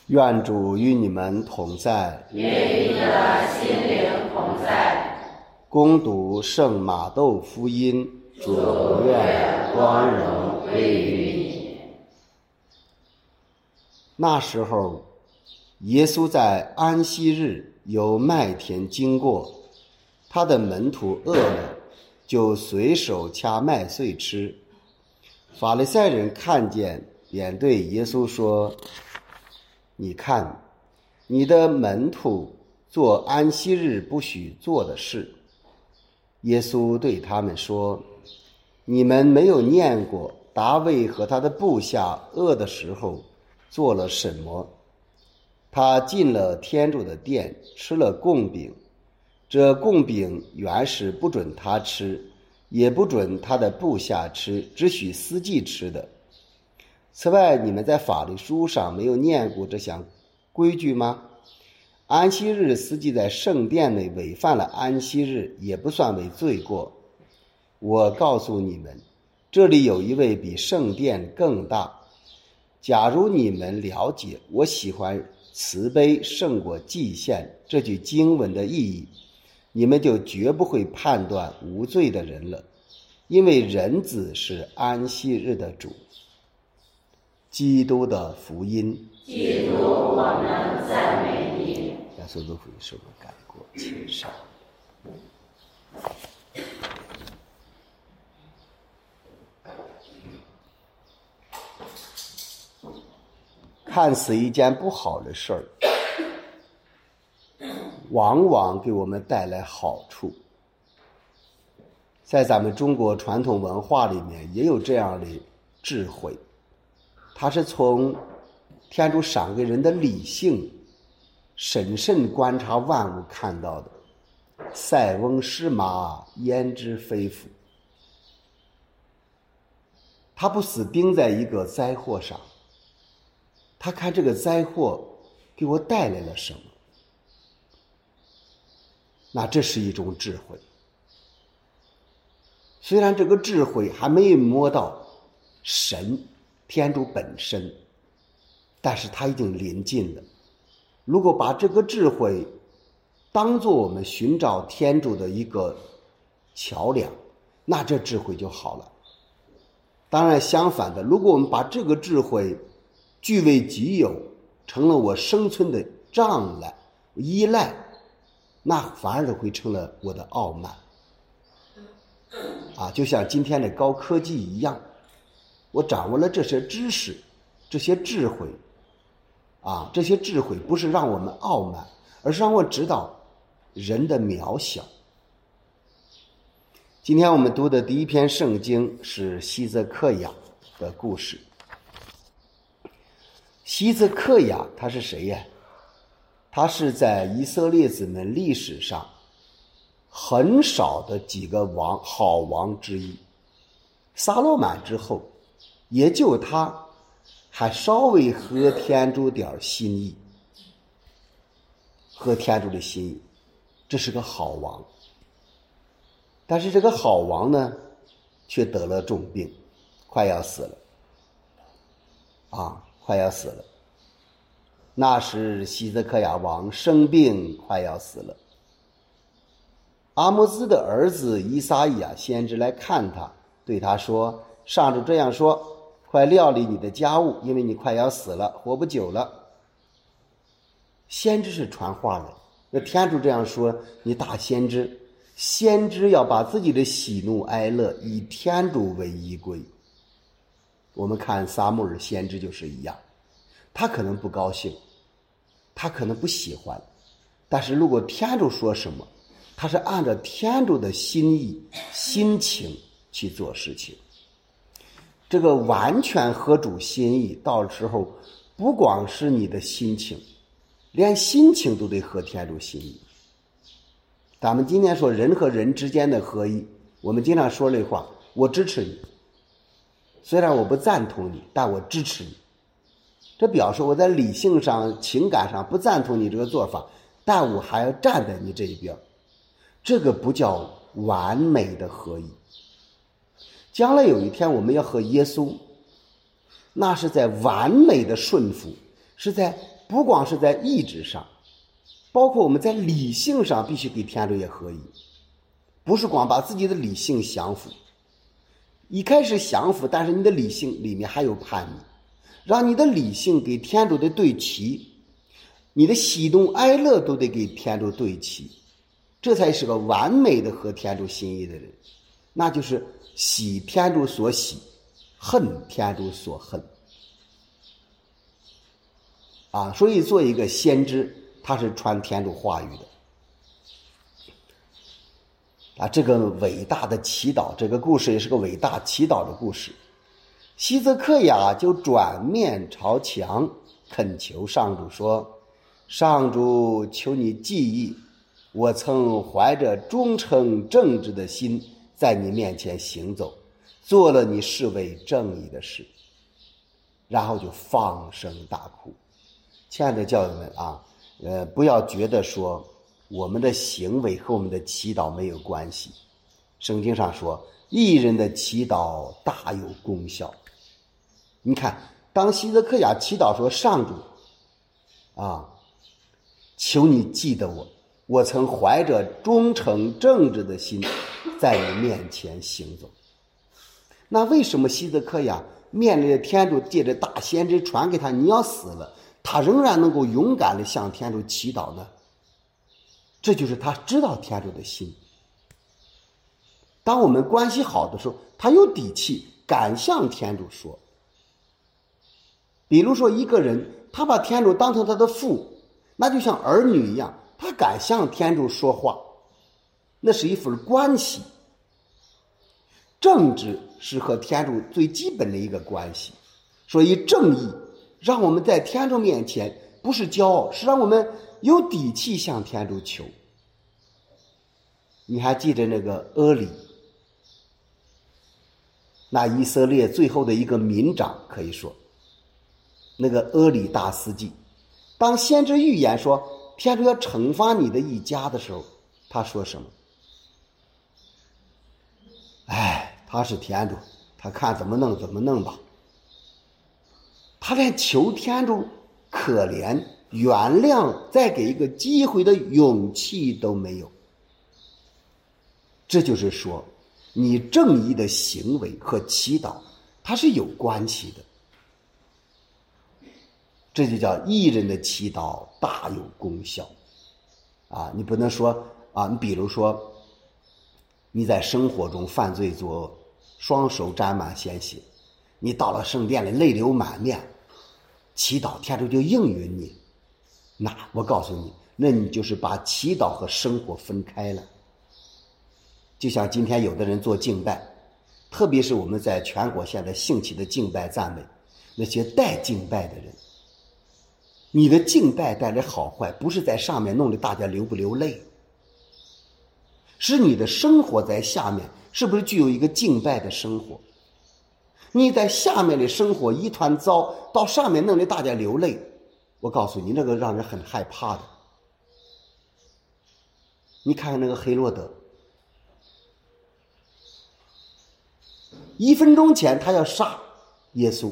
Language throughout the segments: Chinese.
愿主与你们同在， 与你的心灵同在。 恭读圣马窦福音，主愿光荣归于你。那时候，耶稣在安息日由麦田经过，他的门徒饿了，就随手掐麦穗吃。法利赛人看见，便对耶稣说：你看，你的门徒做安息日不许做的事。耶稣对他们说：你们没有念过大卫和他的部下饿的时候做了什么？他进了天主的殿，吃了供饼，这供饼原是不准他吃，也不准他的部下吃，只许司祭吃的。此外，你们在法律书上没有念过这项规矩吗？安息日司祭在圣殿内违犯了安息日，也不算为罪过。我告诉你们，这里有一位比圣殿更大。假如你们了解我喜欢慈悲胜过祭献这句经文的意义，你们就绝不会判断无罪的人了，因为人子是安息日的主。基督的福音。 基督，我们赞美你。 耶稣的福音是我们改过迁善。看似一件不好的事儿，往往给我们带来好处。在咱们中国传统文化里面也有这样的智慧，它是从天主赏给人的理性审慎观察万物看到的。塞翁失马，焉知非福。他不死盯在一个灾祸上，他看这个灾祸给我带来了什么，那这是一种智慧。虽然这个智慧还没有摸到神天主本身，但是他已经临近了。如果把这个智慧当作我们寻找天主的一个桥梁，那这智慧就好了。当然相反的，如果我们把这个智慧据为己有，成了我生存的障碍依赖，那反而会成了我的傲慢就像今天的高科技一样，我掌握了这些知识，这些智慧这些智慧不是让我们傲慢，而是让我知道人的渺小。今天我们读的第一篇圣经是希泽克雅的故事。希泽克雅他是谁呀？他是在以色列子民历史上很少的几个好王之一，撒罗满之后，也就他还稍微合天主点心意，合天主的心意，这是个好王。但是这个好王呢，却得了重病，快要死了快要死了。那时希泽克雅王生病，快要死了。阿摩斯的儿子以撒意亚先知来看他，对他说：上主这样说，快料理你的家务，因为你快要死了，活不久了。先知是传话的，那天主这样说，你大先知，先知要把自己的喜怒哀乐以天主为依归。我们看撒母耳先知就是一样，他可能不高兴，他可能不喜欢，但是如果天主说什么，他是按照天主的心意心情去做事情。这个完全合主心意，到时候不光是你的心情，连心情都得合天主心意。咱们今天说人和人之间的合一，我们经常说这话，我支持你，虽然我不赞同你，但我支持你。这表示我在理性上情感上不赞同你这个做法，但我还要站在你这一边。这个不叫完美的合一。将来有一天我们要和耶稣，那是在完美的顺服，是在不光是在意志上，包括我们在理性上必须给天主也合一，不是光把自己的理性降服，一开始降服，但是你的理性里面还有叛逆，让你的理性给天主的对齐，你的喜怒哀乐都得给天主对齐，这才是个完美的合天主心意的人，那就是喜天主所喜，恨天主所恨啊。所以做一个先知，他是传天主话语的啊。这个伟大的祈祷，这个故事也是个伟大祈祷的故事。希泽克雅就转面朝墙恳求上主说，上主，求你记忆我曾怀着忠诚正直的心在你面前行走，做了你视为正义的事。然后就放声大哭。亲爱的教友们啊，不要觉得说我们的行为和我们的祈祷没有关系。圣经上说，义人的祈祷大有功效。你看，当希泽克雅祈祷说，上主啊，求你记得我，我曾怀着忠诚正直的心在你面前行走。那为什么希泽克雅面对着天主借着大先知传给他你要死了，他仍然能够勇敢地向天主祈祷呢？这就是他知道天主的心。当我们关系好的时候，他有底气敢向天主说。比如说一个人他把天主当成他的父，那就像儿女一样，他敢向天主说话，那是一份关系。正直是和天主最基本的一个关系，所以正义让我们在天主面前不是骄傲，是让我们有底气向天主求。你还记得那个阿里，那以色列最后的一个民长，可以说那个阿里大司祭，当先知预言说天主要惩罚你的一家的时候，他说什么？他是天主，他看怎么弄怎么弄吧。他连求天主可怜原谅再给一个机会的勇气都没有。这就是说，你正义的行为和祈祷它是有关系的。这就叫义人的祈祷大有功效啊！你不能说啊，你比如说你在生活中犯罪作恶，双手沾满鲜血，你到了圣殿里泪流满面，祈祷天主就应允你，那我告诉你，那你就是把祈祷和生活分开了。就像今天有的人做敬拜，特别是我们在全国现在兴起的敬拜赞美，那些带敬拜的人，你的敬拜带来好坏不是在上面弄得大家流不流泪，是你的生活在下面是不是具有一个敬拜的生活。你在下面的生活一团糟，到上面弄得大家流泪，我告诉你，那个让人很害怕的。你看看那个黑落德，1分钟前他要杀耶稣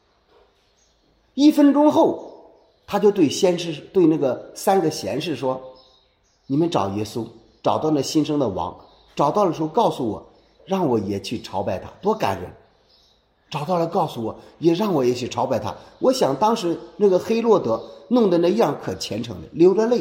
，1分钟后他就对那个3个贤士说，你们找耶稣，找到那新生的王，找到的时候告诉我，让我也去朝拜他，多感人。找到了告诉我，也让我也去朝拜他。我想当时那个黑落德弄得那样可虔诚的，流着泪。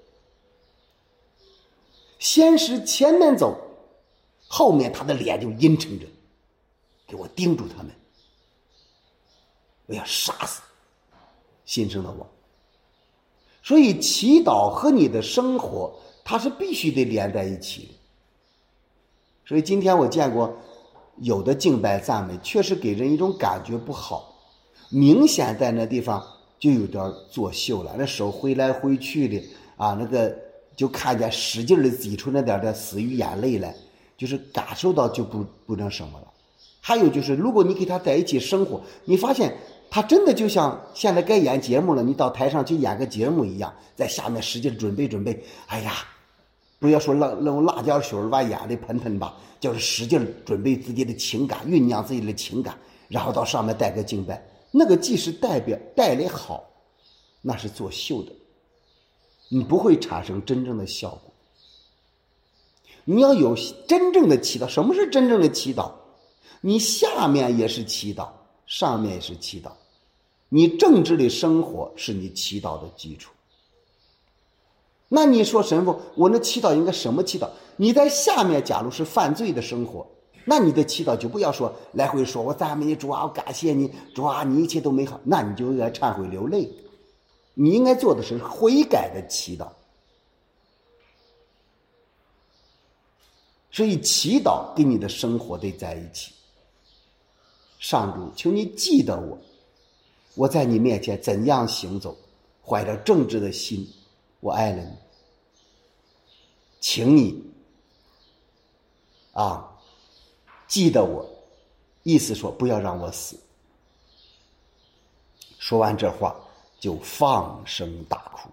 先是前面走，后面他的脸就阴沉着，给我盯住他们，我要杀死新生的王。所以祈祷和你的生活它是必须得连在一起的。所以今天我见过有的敬拜赞美确实给人一种感觉不好，明显在那地方就有点作秀了，那手挥来挥去的啊，那个就看见使劲的挤出那点的死鱼眼泪来，就是感受到就不能什么了。还有就是如果你给他在一起生活，你发现他真的就像现在该演节目了，你到台上去演个节目一样，在下面使劲准备，哎呀，不要说弄辣椒水把眼泪喷喷吧，就是使劲准备自己的情感，酝酿自己的情感，然后到上面带个敬拜，那个既是带来好， 那是作秀的，你不会产生真正的效果。你要有真正的祈祷。什么是真正的祈祷？你下面也是祈祷，上面也是祈祷，你正直的生活是你祈祷的基础。那你说神父，我那祈祷应该什么祈祷？你在下面假如是犯罪的生活，那你的祈祷就不要说来回说我赞美你主啊，我感谢你主啊，你一切都美好，那你就应该忏悔流泪。你应该做的是悔改的祈祷。所以祈祷跟你的生活得在一起。上主，求你记得我，我在你面前怎样行走，怀着正直的心，我爱了你，请你记得我，意思说不要让我死。说完这话就放声大哭，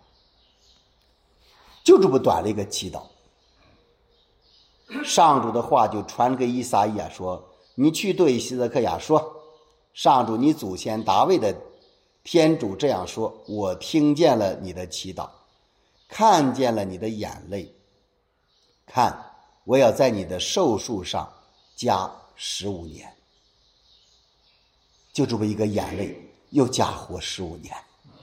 就这么短的一个祈祷。上主的话就传给以撒意亚说，你去对希泽克亚说，上主你祖先大卫的天主这样说，我听见了你的祈祷，看见了你的眼泪，看我要在你的寿数上加15年。就这么一个眼泪又加活15年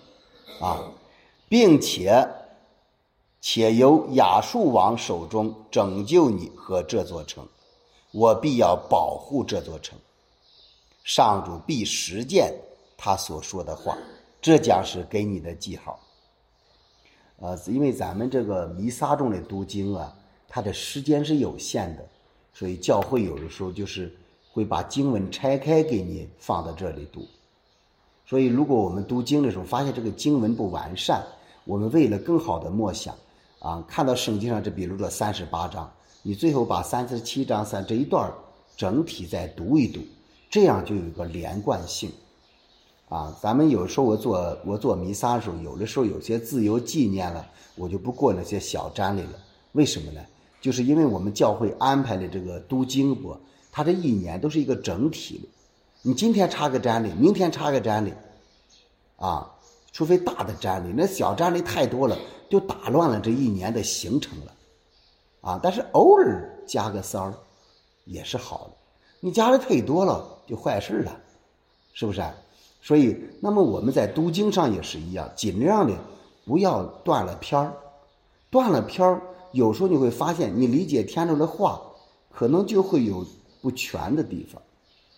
并且由亚述王手中拯救你和这座城，我必要保护这座城。上主必实践他所说的话，这将是给你的记号。因为咱们这个弥撒中的读经它的时间是有限的，所以教会有的时候就是会把经文拆开给你放到这里读。所以如果我们读经的时候发现这个经文不完善，我们为了更好的默想看到圣经上这比如说38章，你最后把37章这一段整体再读一读，这样就有一个连贯性咱们有时候我做弥撒的时候，有的时候有些自由纪念了，我就不过那些小瞻礼了。为什么呢？就是因为我们教会安排的这个读经播，它这一年都是一个整体的，你今天插个瞻礼，明天插个瞻礼除非大的瞻礼，那小瞻礼太多了，就打乱了这一年的行程了但是偶尔加个3也是好的，你加的太多了就坏事了，是不是所以那么我们在读经上也是一样，尽量的不要断了篇儿。断了篇儿，有时候你会发现你理解天主的话可能就会有不全的地方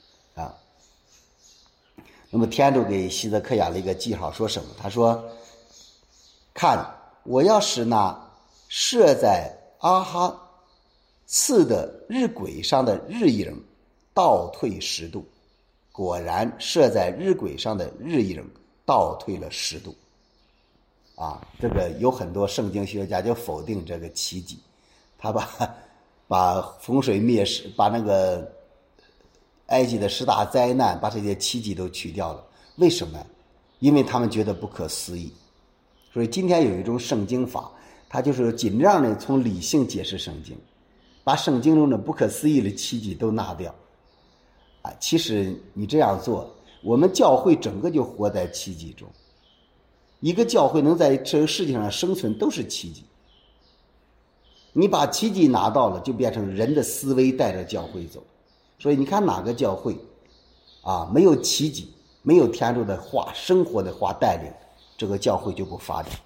那么天主给希泽克亚了一个记号，说什么？他说，看，我要使那设在阿哈次的日晷上的日影倒退10度。果然设在日晷上的日影倒退了10度这个有很多圣经学家就否定这个奇迹，他把风水灭世，把那个埃及的10大灾难，把这些奇迹都去掉了。为什么？因为他们觉得不可思议。所以今天有一种圣经法，它就是尽量的从理性解释圣经，把圣经中的不可思议的奇迹都拿掉其实你这样做，我们教会整个就活在奇迹中。一个教会能在这个世界上生存都是奇迹。你把奇迹拿到了，就变成人的思维带着教会走。所以你看哪个教会没有奇迹，没有天主的话，生活的话带领，这个教会就不发展。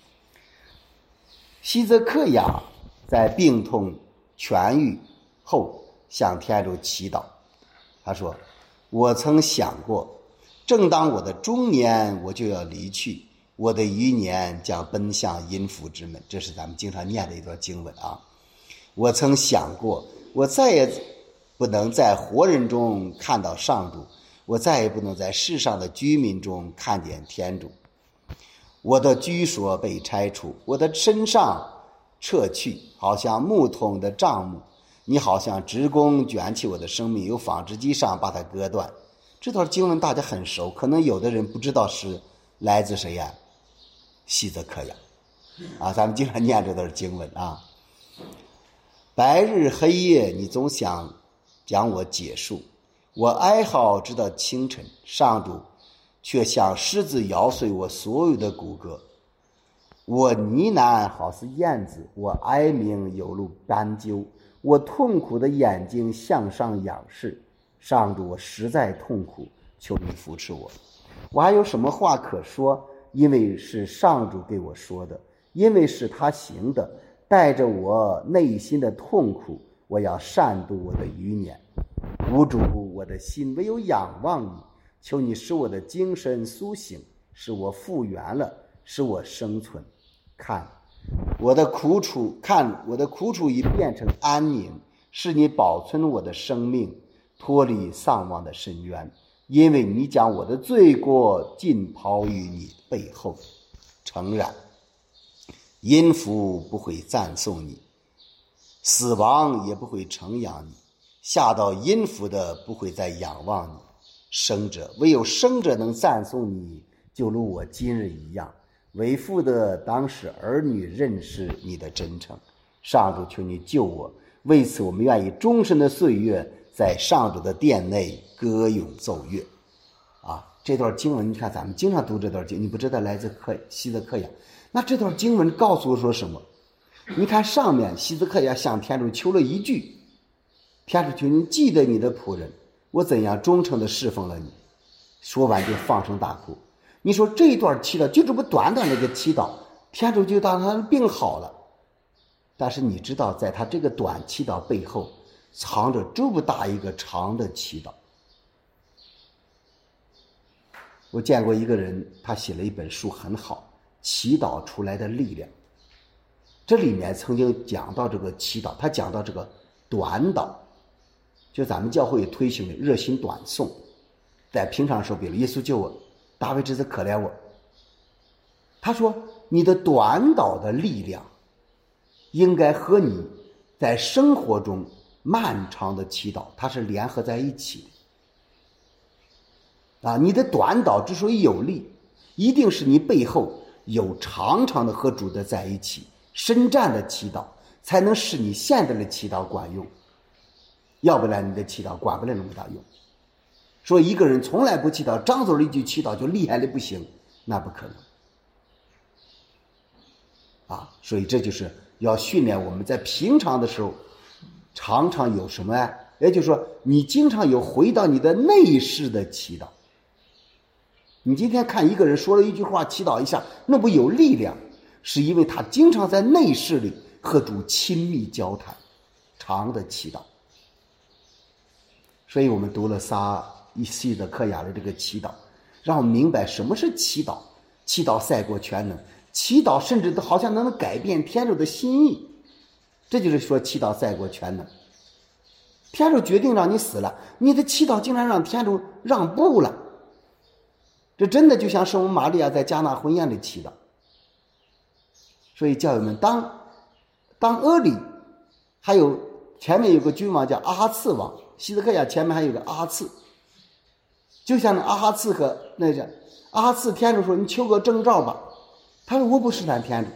希泽克亚在病痛痊愈后向天主祈祷，他说，我曾想过，正当我的中年我就要离去，我的余年将奔向阴府之门。这是咱们经常念的一段经文我曾想过，我再也不能在活人中看到上主，我再也不能在世上的居民中看见天主。我的居所被拆除，我的身上撤去，好像木桶的帐幕，你好像职工卷起我的生命，由纺织机上把它割断。这段经文大家很熟，可能有的人不知道是来自谁呀？希泽克亚咱们经常念这段经文白日黑夜你总想将我结束，我哀嚎直到清晨，上主却像狮子咬碎我所有的骨骼。我呢喃好似燕子，我哀鸣有如斑鸠，我痛苦的眼睛向上仰视。上主，我实在痛苦，求你扶持我。我还有什么话可说？因为是上主给我说的，因为是他行的，带着我内心的痛苦，我要善度我的余年。无主，我的心唯有仰望你，求你使我的精神苏醒，使我复原了，使我生存。看我的苦楚已变成安宁，是你保存我的生命，脱离丧亡的深渊。因为你将我的罪过尽抛于你背后。诚然，阴府不会赞颂你，死亡也不会承扬你，下到阴府的不会再仰望你，唯有生者能赞颂你，就如我今日一样。为父的当使儿女认识你的真诚。上主，求你救我，为此我们愿意终身的岁月在上主的殿内歌咏奏乐。这段经文，你看咱们经常读这段经，你不知道来自希泽克亚。那这段经文告诉我说什么？你看上面希泽克亚向天主求了一句，天主求你记得你的仆人，我怎样忠诚的侍奉了你。说完就放声大哭。你说这一段祈祷就这么短短的一个祈祷，天主就当他的病好了。但是你知道，在他这个短祈祷背后藏着这么大一个长的祈祷。我见过一个人，他写了一本书很好，祈祷出来的力量。这里面曾经讲到这个祈祷，他讲到这个短祷，就咱们教会推行的热心短诵。在平常时候，比如耶稣救我，大卫之子可怜我。他说你的短祷的力量应该和你在生活中漫长的祈祷它是联合在一起的。你的短祷之所以有力，一定是你背后有常常的和主的在一起，深战的祈祷，才能使你现在的祈祷管用。要不然你的祈祷管不了那么大用。说一个人从来不祈祷，张嘴一句祈祷就厉害的不行，那不可能。所以这就是要训练我们在平常的时候，常常有什么也就是说，你经常有回到你的内室的祈祷。你今天看一个人说了一句话，祈祷一下，那不有力量，是因为他经常在内室里和主亲密交谈，长的祈祷。所以我们读了希泽克亚的这个祈祷，让我们明白什么是祈祷。祈祷赛过全能，祈祷甚至都好像能改变天主的心意。这就是说祈祷赛过全能。天主决定让你死了，你的祈祷竟然让天主让步了。这真的就像圣母玛利亚在迦纳婚宴里祈祷。所以教友们，当俄里还有前面有个君王叫阿哈次王，希泽克亚前面还有个阿哈次，就像那阿哈次和那个阿哈次，天主说你求个征兆吧，他说我不试探天主。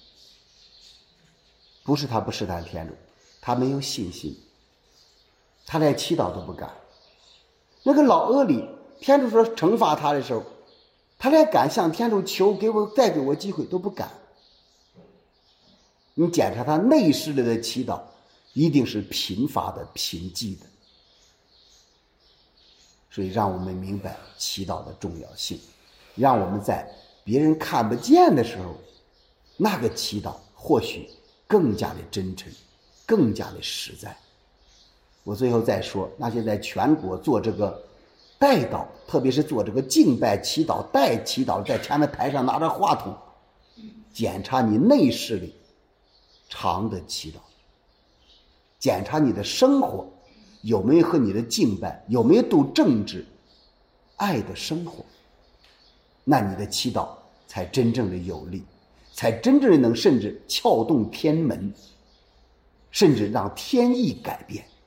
不是他不试探天主，他没有信心，他连祈祷都不敢。那个老俄里，天主说惩罚他的时候，他连敢向天主求再给我机会都不敢。你检查他内室里的祈祷，一定是贫乏的、贫瘠的。所以让我们明白祈祷的重要性，让我们在别人看不见的时候，那个祈祷或许更加的真诚，更加的实在。我最后再说，那些在全国做这个代祷，特别是做这个敬拜祈祷代祈祷，在前面台上拿着话筒检查你内室里长的祈祷，检查你的生活有没有和你的敬拜，有没有读政治爱的生活，那你的祈祷才真正的有力，才真正的能甚至撬动天门，甚至让天意改变。